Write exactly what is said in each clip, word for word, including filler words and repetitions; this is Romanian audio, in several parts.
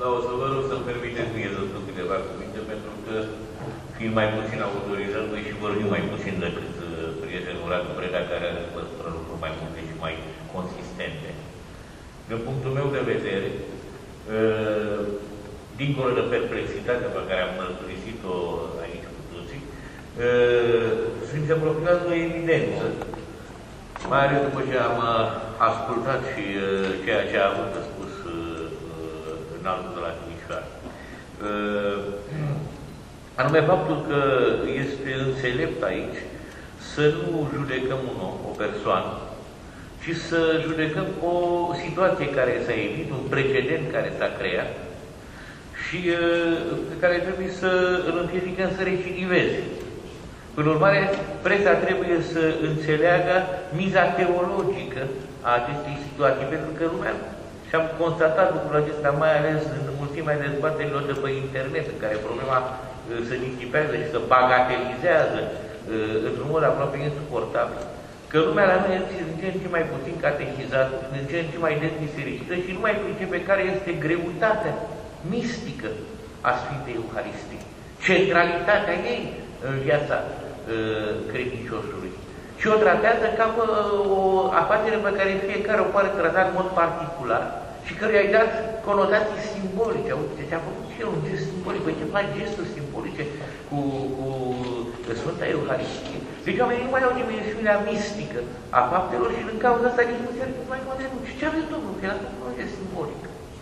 Da, o să vă rog să-mi permiteți mie să spun câteva cuvinte, pentru că, fiind mai puțin autorizat, voi și vorbim mai puțin decât uh, prietenul Radu Breda, care are să vă spună lucruri mai multe și mai consistente. Din punctul meu de vedere, uh, dincolo de perplexitatea pe care am mărturisit-o aici cu toții, uh, Sfinții apropiază o evidență, mai ales după ce am uh, ascultat și uh, ceea ce a avut de spus înaltul de la Timișoara. Uh, anume faptul că este înțelept aici să nu judecăm un om, o persoană, ci să judecăm o situație care s-a evit, un precedent care s-a creat și uh, pe care trebuie să îl împiedicăm să recidiveze. Prin urmare, presa trebuie să înțeleagă miza teologică a acestei situații, pentru că lumea, și am constatat lucrul acesta mai ales în mulțimea dezbaterilor de pe internet, în care problema uh, se disipează și se bagatelizează uh, într-un mod aproape insuportabil, că lumea la noi este în ce în ce mai puțin catehizată, în ce în ce mai des bisericită și nu mai pricepe care este greutatea mistică a Sfintei Euharistii, centralitatea ei în viața uh, credinciosului. Și o tratează ca uh, o afacere pe care fiecare o poate trata în mod particular și căruia i-ai dat conotații simbolice. Uite, ți-a făcut și eu un gest simbolic, păi ce faci gesturi simbolice cu, cu Sfânta Euharistie. Deci oamenii nu mai au dimensiunea mistică a faptelor și în cauza asta nici nu se mai poate nu. Și ce aveți, domnul? Că era un gest simbolic.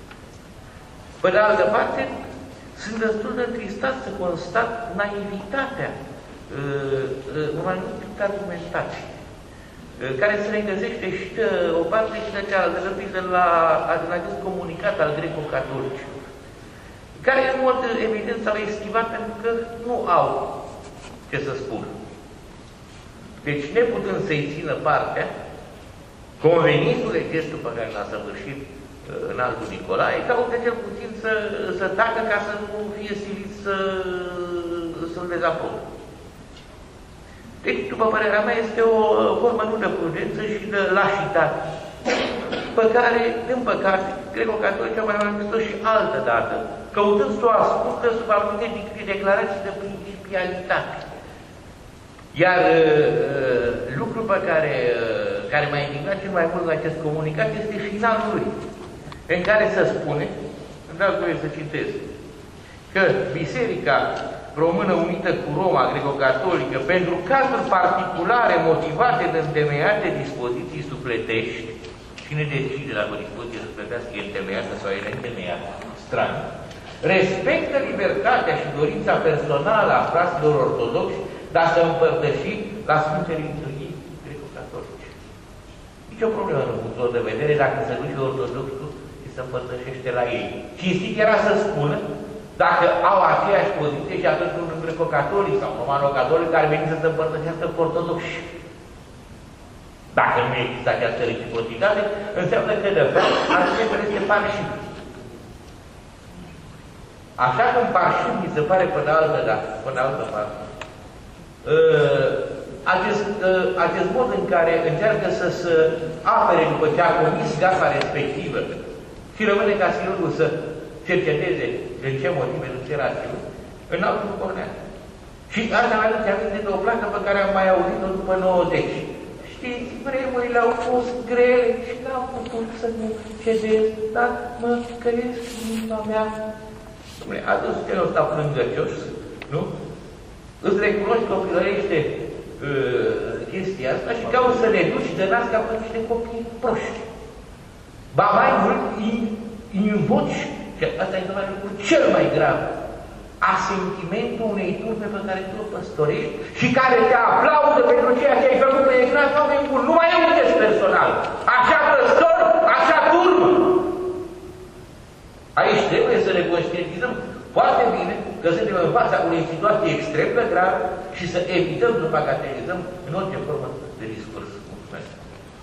Pe de altă parte, sunt destul de întristat să constat naivitatea uh, uh, un anumit argumentație, uh, care se regăsește și de o parte și de cealaltă, de la, la acest comunicat al greco-catolicilor, care în mod evident s-au eschivat pentru că nu au ce să spun. Deci, neputând să-i țină partea, convenitul de gestul pe care l-a săvârșit înaltul Nicolae, caută cel puțin să, să tacă ca să nu fie silit să, să-l dezaprobe. Deci, după părerea mea, este o formă nu de prudență și de lașitate, pe care, din păcate, greco-catolici au mai manifestat și altă dată, căutând să o ascundă sub anumite declarații de principialitate. Iar uh, lucrul pe care, uh, care m-a indignat cel mai mult în acest comunicat este finalul lui, în care se spune, îmi dau voie să citez, că Biserica Română Unită cu Roma Greco-Catolică, pentru cazuri particulare motivate de întemeiate dispoziții sufletești, cine decide dacă o dispoziție sufletească e întemeiată sau e neîntemeiată, stran, respectă libertatea și dorința personală a fraților ortodoxi de a se împărtăși la Sfintele Liturghii Greco-Catolice. Nici o problemă în punctul de vedere dacă se duce ortodoxul și se împărtășește la ei. Cinstit era să spună dacă au aceeași poziție și atunci un greco-catolic sau romano-catolic care veni să se împărtășească cu ortodoxi. Dacă nu există această reciprocitate, înseamnă că de fapt acesta este parșiv. Așa cum parșiv mi se pare până altă dată, până altă parte. Uh, acest, uh, acest mod în care încearcă să se apere după ce a comis gafa respectivă și rămâne ca sinurul să cerceteze în ce motive nu se rațiune, în altul pornează. Și asta mai aduce aminte de o placă pe care am mai auzit-o după nouăzeci. Știți, vremurile au fost grele și n-am putut să nu cedez, dar mă cresc inima mea. Dom'le, adus celor ăsta plângăcios, nu? Îți recunoști copilărește uh, chestia asta și cauți să le duci de nască pe niște copii proști. Ba mai mult, invoci, că asta e numai lucrul cel mai grav, asentimentul unei turme pe care tu o păstorești și care te aplaudă pentru ceea ce ai făcut pe ecran, oameni buni, nu mai e un test personal. Așa păstor, așa turmă. Aici trebuie să ne conștientizăm foarte bine că suntem în fața unei situații extrem de grave și să evităm să bagatalizăm în orice formă de discurs. Mulțumesc.